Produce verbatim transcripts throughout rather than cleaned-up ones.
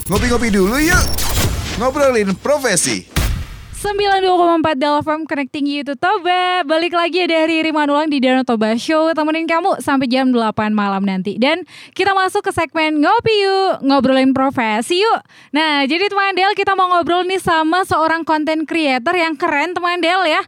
Ngopi-ngopi dulu yuk. Ngobrolin profesi. sembilan puluh dua koma empat Della F M Connecting You to Toba. Balik lagi ada Riri Manulang di Danau Toba Show. Temenin kamu sampai jam delapan malam nanti. Dan kita masuk ke segmen Ngopi Yuk, ngobrolin profesi yuk. Nah jadi teman Del, kita mau ngobrol nih sama seorang content creator yang keren teman Del ya.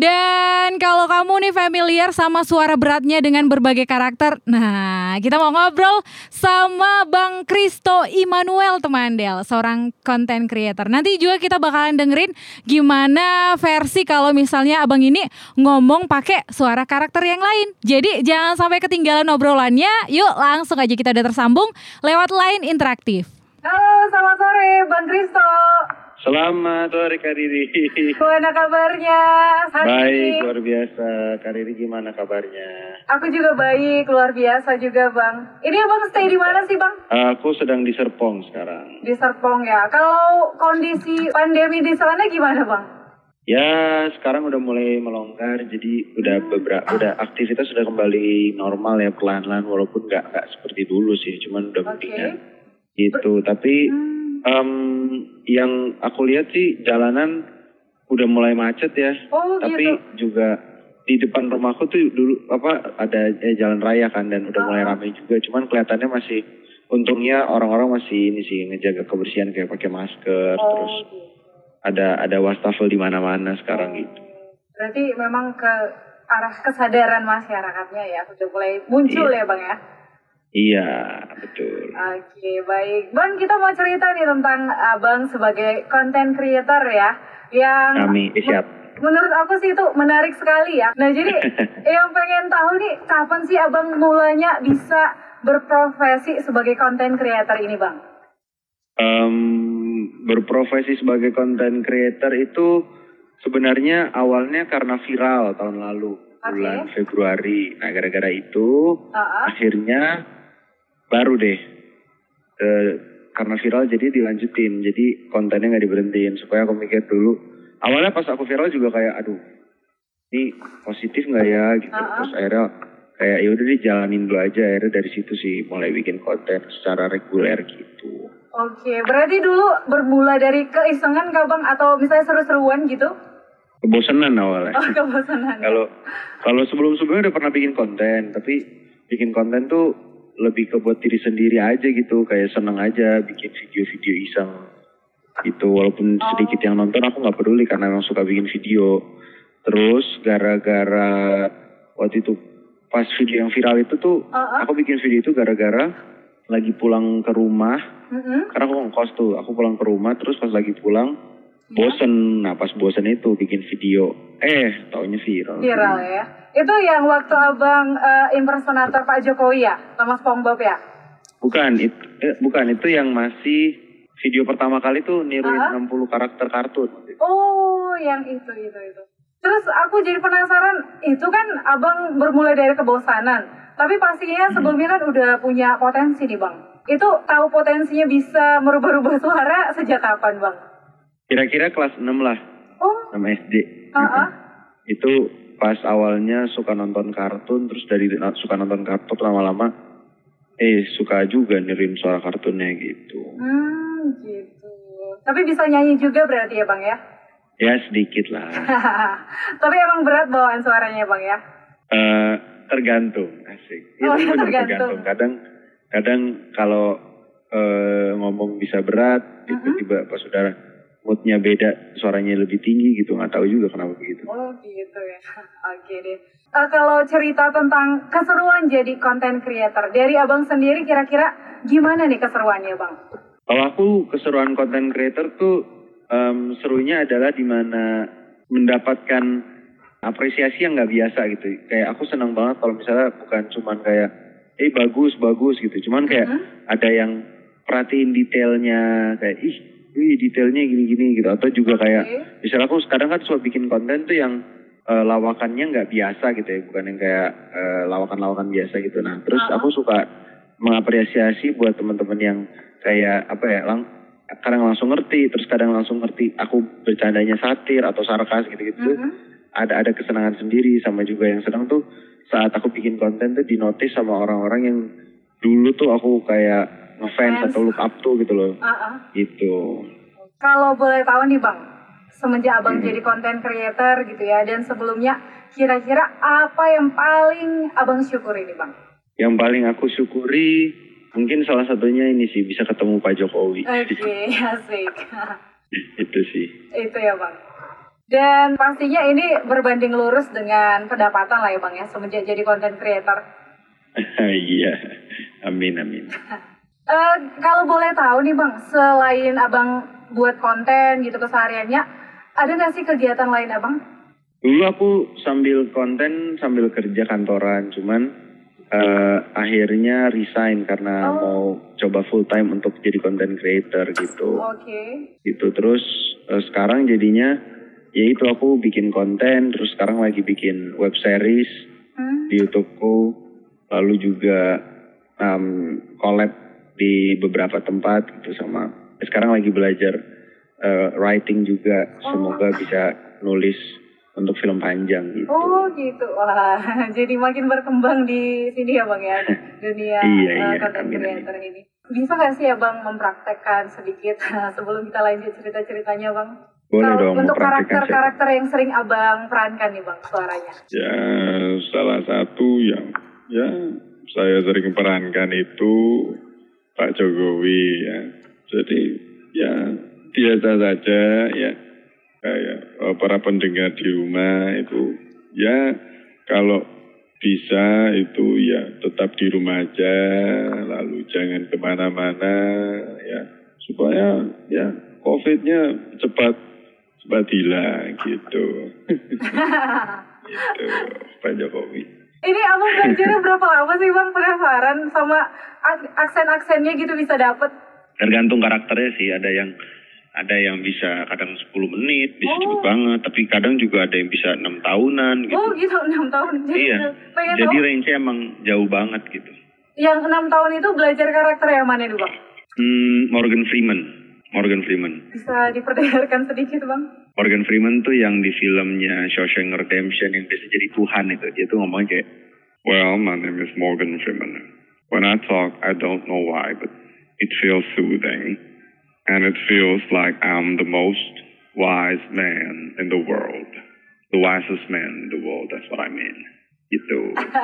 Dan kalau kamu nih familiar sama suara beratnya dengan berbagai karakter, nah kita mau ngobrol sama Bang Christo Immanuel teman Del, seorang content creator. Nanti juga kita bakalan dengerin gimana versi kalau misalnya abang ini ngomong pakai suara karakter yang lain. Jadi jangan sampai ketinggalan obrolannya. Yuk langsung aja kita udah tersambung lewat line interaktif. Halo, selamat sore Bang Christo. Selamat sore Kak Riri. Gimana kabarnya hari Baik, ini? luar biasa. Kak Riri gimana kabarnya? Aku juga baik, luar biasa juga Bang. Ini abang stay di mana sih Bang? Aku sedang di Serpong sekarang. Di Serpong ya. Kalau kondisi pandemi di sana gimana Bang? Ya, sekarang udah mulai melonggar, jadi udah beberapa, udah aktivitas sudah kembali normal ya perlahan-lahan, walaupun nggak nggak seperti dulu sih, cuman udah mendingan. Okay. Gitu. Tapi Hmm. um, yang aku lihat sih jalanan udah mulai macet ya. Oh, Tapi gitu. juga di depan rumahku tuh dulu apa ada eh, jalan raya kan, dan udah mulai ramai juga. Cuman kelihatannya masih, untungnya orang-orang masih ini sih ngejaga kebersihan kayak pakai masker, Oh, terus gitu. ada ada wastafel di mana-mana sekarang gitu. Berarti memang ke arah kesadaran masyarakatnya ya udah mulai muncul Iya. ya Bang ya. Iya, betul. Oke, baik. Bang, kita mau cerita nih tentang Abang sebagai content creator ya. Yang Kami, eh, siap. menurut aku sih itu menarik sekali ya. Nah, jadi yang pengen tahu nih, kapan sih Abang mulanya bisa berprofesi sebagai content creator ini, Bang? Um, berprofesi sebagai content creator itu sebenarnya awalnya karena viral tahun lalu, Oke. bulan Februari. Nah, gara-gara itu Uh-uh. akhirnya baru deh eh, karena viral jadi dilanjutin, jadi kontennya nggak diberhentiin. Supaya aku mikir dulu, awalnya pas aku viral juga kayak aduh ini positif nggak ya gitu. Uh-uh. Terus akhirnya kayak ya udah dijalanin dulu aja. Akhirnya dari situ sih mulai bikin konten secara reguler gitu. Oke, berarti dulu bermula dari keisengan kah Bang? Atau misalnya seru-seruan gitu? Kebosanan awalnya. Oh, kebosanan. Kalau kalau sebelum-sebelumnya udah pernah bikin konten, tapi bikin konten tuh lebih ke buat diri sendiri aja gitu, kayak seneng aja bikin video-video iseng gitu. Walaupun sedikit yang nonton aku nggak peduli karena emang suka bikin video. Terus gara-gara waktu itu pas video yang viral itu tuh, Uh-uh. aku bikin video itu gara-gara lagi pulang ke rumah, Mm-mm. karena aku ngekos tuh, aku pulang ke rumah terus pas lagi pulang bosen. Nah pas bosen itu bikin video, eh taunya viral. Viral ya. Itu yang waktu Abang eh, impersonator Pak Jokowi ya? Sama SpongeBob ya? Bukan, itu, eh, bukan itu yang masih video pertama kali tuh niruin Ah? enam puluh karakter kartun. Oh, yang itu, itu, itu. Terus aku jadi penasaran, itu kan Abang bermulai dari kebosanan. Tapi pastinya sebelumnya kan udah punya potensi nih Bang. Itu tahu potensinya bisa merubah-rubah suara sejak kapan Bang? Kira-kira kelas enam lah, Oh, enam S D. uh-uh. Itu pas awalnya suka nonton kartun, terus dari suka nonton kartun lama-lama, eh suka juga niruin suara kartunnya gitu. Hmm, gitu. Tapi bisa nyanyi juga berarti ya Bang ya? Ya sedikit lah. Tapi emang berat bawaan suaranya Bang ya? Eh tergantung, asik. Oh, Itu bener tergantung. tergantung. Kadang, kadang kalau eh, ngomong bisa berat, tiba-tiba pas sudah moodnya beda, suaranya lebih tinggi gitu, nggak tahu juga kenapa begitu. Oh gitu ya. Oke deh. Eh, kalau cerita tentang keseruan jadi content creator, dari Abang sendiri kira-kira gimana nih keseruannya Bang? Kalau aku keseruan content creator tuh em, serunya adalah dimana mendapatkan apresiasi yang nggak biasa gitu. Kayak aku senang banget kalau misalnya bukan cuman kayak eh bagus bagus gitu, cuman kayak Mm-hmm. ada yang perhatiin detailnya, kayak ih, ih detailnya gini-gini gitu. Atau juga kayak Okay. misalnya aku sekarang kan suka bikin konten tuh yang eh, lawakannya nggak biasa gitu ya, bukan yang kayak eh, lawakan-lawakan biasa gitu. Nah terus Uh-huh. aku suka mengapresiasi buat teman-teman yang kayak apa ya, lang kadang langsung ngerti, terus kadang langsung ngerti aku bercandanya satir atau sarkas gitu-gitu. Mhm. Ada ada kesenangan sendiri. Sama juga yang senang tuh saat aku bikin konten tuh dinotis sama orang-orang yang dulu tuh aku kayak ngefans atau look up to gitu loh. Uh-uh. Gitu. Kalau boleh tahu nih Bang, semenjak Abang Hmm. jadi content creator gitu ya, dan sebelumnya kira-kira apa yang paling Abang syukuri nih Bang? Yang paling aku syukuri mungkin salah satunya ini sih bisa ketemu Pak Jokowi. Oke, asik. Itu sih. Itu ya Bang. Dan pastinya ini berbanding lurus dengan pendapatan lah ya Bang ya, semenjak jadi content creator. Iya. Amin amin. Eh, kalau boleh tahu nih Bang, selain Abang buat konten gitu kesehariannya, ada nggak sih kegiatan lain Abang? Dulu aku sambil konten sambil kerja kantoran, cuman uh, akhirnya resign karena Oh. mau coba full time untuk jadi content creator gitu. Oke. Gitu terus uh, sekarang jadinya ya itu aku bikin konten, terus sekarang lagi bikin web series Hmm. di YouTubeku, lalu juga um, collab di beberapa tempat gitu sama. Sekarang lagi belajar uh, writing juga, semoga bisa nulis untuk film panjang gitu. Oh gitu, wah jadi makin berkembang di sini ya Bang ya, dunia Iya, eh, iya, content amin, creator ini. Bisa nggak sih ya Bang mempraktekkan sedikit sebelum kita lanjut cerita-ceritanya Bang? Boleh Kalau dong, untuk mempraktekkan karakter-karakter yang sering Abang perankan nih Bang suaranya. Ya, salah satu yang ya saya sering perankan itu Pak Jokowi ya. Jadi ya biasa saja ya. Kayak eh, para pendengar di rumah itu ya kalau bisa itu ya tetap di rumah aja, lalu jangan kemana-mana ya supaya ya COVID-nya cepat cepat hilang gitu. Gitu Pak Jokowi. Ini Abang belajarnya berapa lama sih Bang? Penasaran sama ak- aksen-aksennya gitu bisa dapet. Tergantung karakternya sih, ada yang ada yang bisa kadang sepuluh menit, bisa Oh. cepet banget, tapi kadang juga ada yang bisa enam tahunan gitu. Oh gitu, enam tahun. Jadi Iya, pengen jadi tahu range-nya emang jauh banget gitu. yang enam tahun itu belajar karakter yang mana nih Bang? Hmm, Morgan Freeman, Morgan Freeman. Bisa diperdengarkan sedikit Bang? Morgan Freeman tuh yang di filmnya Shawshank Redemption yang biasa jadi Tuhan itu, dia tuh ngomongnya kayak, Well, my name is Morgan Freeman. When I talk, I don't know why, but it feels soothing. And it feels like I'm the most wise man in the world. The wisest man in the world, that's what I mean. Gitu.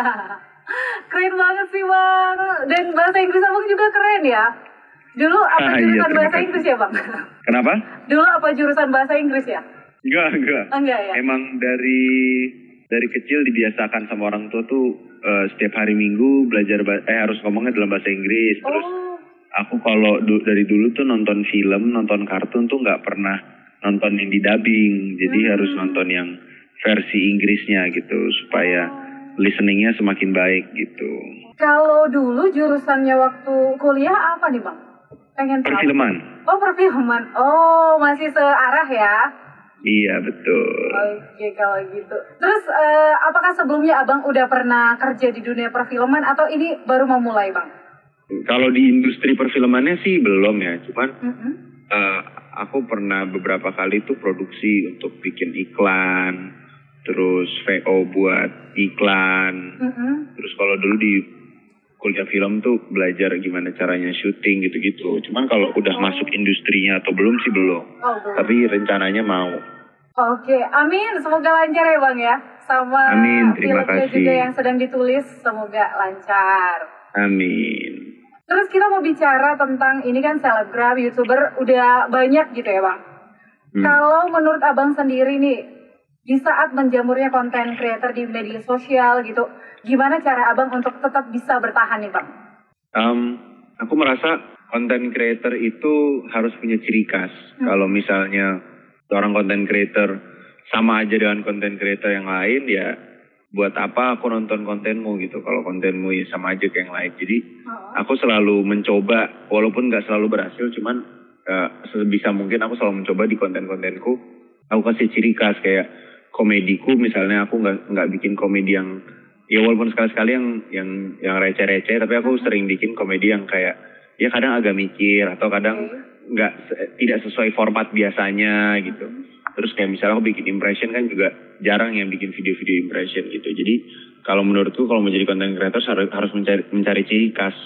Keren banget sih Bang. Dan bahasa Inggris Abang juga keren ya. Dulu apa Ah, iya, jurusan terima bahasa kasih. Inggris ya Bang? Kenapa? Dulu apa jurusan bahasa Inggris ya? Enggak, enggak. Enggak ya? Emang dari dari kecil dibiasakan sama orang tua tuh eh, setiap hari Minggu belajar ba- eh harus ngomongnya dalam bahasa Inggris. Terus Oh, aku kalau du- dari dulu tuh nonton film, nonton kartun tuh nggak pernah nonton yang di dubbing. Jadi Hmm. harus nonton yang versi Inggrisnya gitu supaya listeningnya semakin baik gitu. kalau dulu jurusannya waktu kuliah apa nih Bang? Pengen tahu. Perfilman. Oh perfilman. Oh masih searah ya? Iya betul. Oke kalau gitu. Terus eh, apakah sebelumnya Abang udah pernah kerja di dunia perfilman atau ini baru mau mulai Bang? Kalau di industri perfilmannya sih belum ya, cuman Mm-mm. eh, aku pernah beberapa kali tuh produksi untuk bikin iklan, terus V O buat iklan. Mm-mm. Terus kalau dulu di kuliah film tuh belajar gimana caranya syuting gitu-gitu. Cuman kalau udah masuk industrinya atau belum sih belum. Oh, belum. Tapi rencananya mau. Oke, amin. Semoga lancar ya Bang ya. Sama Amin, terima filmnya kasih. juga yang sedang ditulis, semoga lancar. Amin. Terus kita mau bicara tentang ini kan selebgram, youtuber udah banyak gitu ya Bang. Hmm. Kalau menurut Abang sendiri nih, di saat menjamurnya konten creator di media sosial gitu, gimana cara Abang untuk tetap bisa bertahan nih Bang? Um, aku merasa content creator itu harus punya ciri khas. Hmm. Kalau misalnya seorang content creator sama aja dengan content creator yang lain, ya buat apa aku nonton kontenmu gitu. Kalau kontenmu ya sama aja kayak yang lain. Jadi Oh. aku selalu mencoba, walaupun nggak selalu berhasil, cuman uh, sebisa mungkin aku selalu mencoba di konten-kontenku. Aku kasih ciri khas kayak komediku, misalnya aku nggak nggak bikin komedi yang ya walaupun sekali-sekali yang yang yang receh-receh, tapi aku sering bikin komedi yang kayak ya kadang agak mikir atau kadang nggak se- tidak sesuai format biasanya gitu. Terus kayak misalnya aku bikin impression kan juga jarang yang bikin video-video impression gitu. Jadi kalau menurutku kalau mau jadi content creator harus harus mencari mencari ciri khas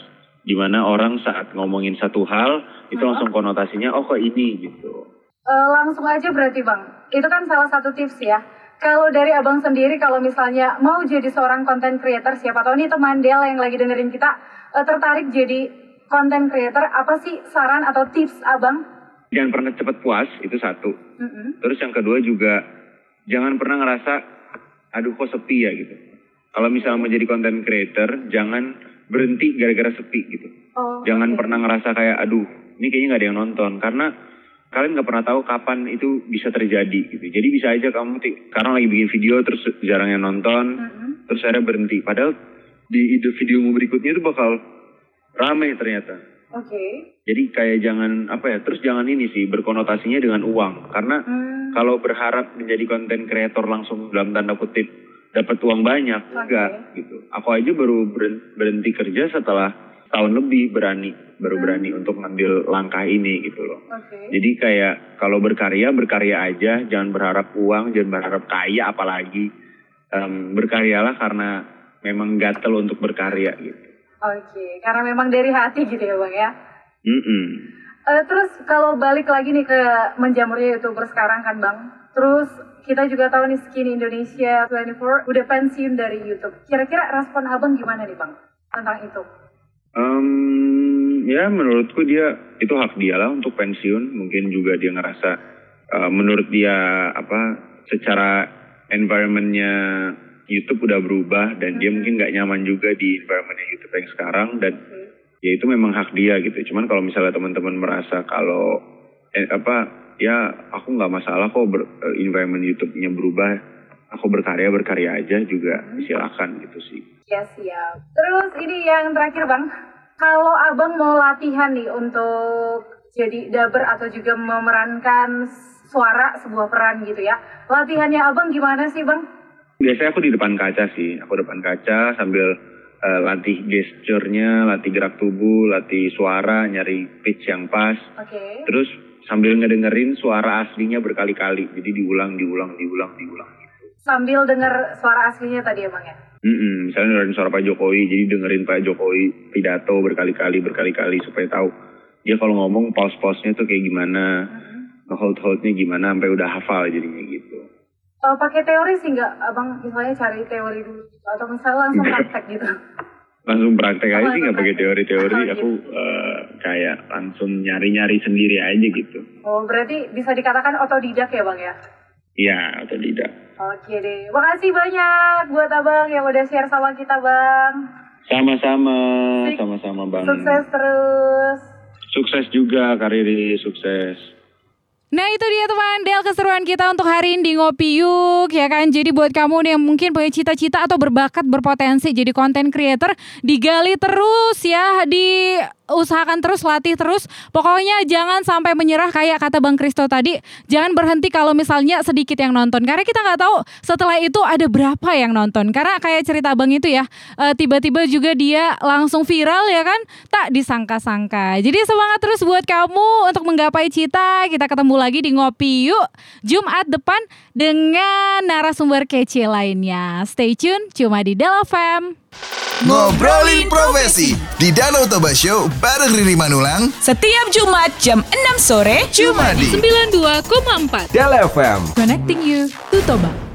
Dimana orang saat ngomongin satu hal itu Uh-huh. langsung konotasinya oh kok ini gitu. Eh, langsung aja berarti Bang, itu kan salah satu tips ya. Kalau dari Abang sendiri, kalau misalnya mau jadi seorang content creator, siapa tahu nih teman Del yang lagi dengerin kita eh, tertarik jadi content creator, apa sih saran atau tips Abang? Jangan pernah cepat puas, itu satu. Mm-mm. Terus yang kedua juga jangan pernah ngerasa aduh kok sepi ya gitu. Kalau misalnya mau jadi content creator, jangan berhenti gara-gara sepi gitu. Oh, Jangan oke. pernah ngerasa kayak aduh ini kayaknya nggak ada yang nonton, karena kalian nggak pernah tahu kapan itu bisa terjadi gitu. Jadi bisa aja kamu ti- sekarang lagi bikin video terus jarang yang nonton, Mm-mm. terus akhirnya berhenti. Padahal di ide videomu berikutnya itu bakal rame ternyata. Oke. Jadi kayak jangan apa ya, terus jangan ini sih berkonotasinya dengan uang. Karena Hmm. kalau berharap menjadi content creator langsung dalam tanda kutip dapat uang banyak, Oke. enggak gitu. Aku aja baru beren- berhenti kerja setelah tahun lebih berani, baru Hmm. berani untuk ngambil langkah ini gitu loh. Oke. Jadi kayak kalau berkarya, berkarya aja, jangan berharap uang, jangan berharap kaya apalagi. Em, berkaryalah karena memang gatel untuk berkarya gitu. Oke, karena memang dari hati gitu ya Bang ya. Mm-mm. Eh, terus kalau balik lagi nih ke menjamurnya YouTuber sekarang kan Bang. Terus kita juga tahu nih Skinny Indonesia dua puluh empat udah pensiun dari YouTube. Kira-kira respon Abang gimana nih Bang tentang itu? Um, ya menurutku dia itu hak dia lah untuk pensiun. Mungkin juga dia ngerasa uh, menurut dia apa secara environmentnya YouTube udah berubah dan dia mungkin nggak nyaman juga di environmentnya YouTube yang sekarang, dan ya itu memang hak dia gitu. Cuman kalau misalnya teman-teman merasa kalau eh, apa ya aku nggak masalah kok ber, eh, environment YouTube-nya berubah, aku berkarya berkarya aja juga silakan gitu sih. Ya siap. Terus ini yang terakhir Bang, kalau Abang mau latihan nih untuk jadi dubber atau juga memerankan suara sebuah peran gitu ya, latihannya Abang gimana sih Bang? Biasanya aku di depan kaca sih, aku depan kaca sambil uh, latih gesturnya, latih gerak tubuh, latih suara, nyari pitch yang pas. Oke. Terus sambil ngedengerin suara aslinya berkali-kali, jadi diulang, diulang, diulang, diulang. Sambil denger suara aslinya tadi ya Bang ya? Mm-mm, misalnya dengerin suara Pak Jokowi, jadi dengerin Pak Jokowi pidato berkali-kali, berkali-kali supaya tahu dia kalau ngomong pause-pause-nya tuh kayak gimana, nge-hold-hold-nya gimana, sampai udah hafal jadinya gitu. Uh, pakai teori sih nggak Abang, misalnya cari teori dulu atau misalnya langsung praktek gitu? Langsung praktek aja Oh, sih, nggak pakai praktek. teori-teori. Oh, gitu. Aku eh, kayak langsung nyari-nyari sendiri aja gitu. Oh berarti bisa dikatakan otodidak ya Bang ya? Iya, atau tidak. Oke deh, makasih banyak buat Abang yang udah share sama kita Bang. Sama-sama, Sik- sama-sama Bang. Sukses terus. Sukses juga, karir sukses. Nah itu dia teman Del, keseruan kita untuk hari ini di Ngopi Yuk ya kan. Jadi buat kamu nih yang mungkin punya cita-cita atau berbakat, berpotensi jadi content creator, digali terus ya, diusahakan terus, latih terus. Pokoknya jangan sampai menyerah kayak kata Bang Kristo tadi. Jangan berhenti kalau misalnya sedikit yang nonton, karena kita nggak tahu setelah itu ada berapa yang nonton. Karena kayak cerita Bang itu ya, eh, tiba-tiba juga dia langsung viral ya kan, tak disangka-sangka. Jadi semangat terus buat kamu untuk menggapai cita. Kita ketemu lagi di Ngopi Yuk Jumat depan dengan narasumber kece lainnya. Stay tune cuma di Del F M. Ngobrolin profesi di Danau Toba Show bareng Riri Manulang. Setiap Jumat jam enam sore Cuma di sembilan puluh dua koma empat Del F M. Connecting you to Toba.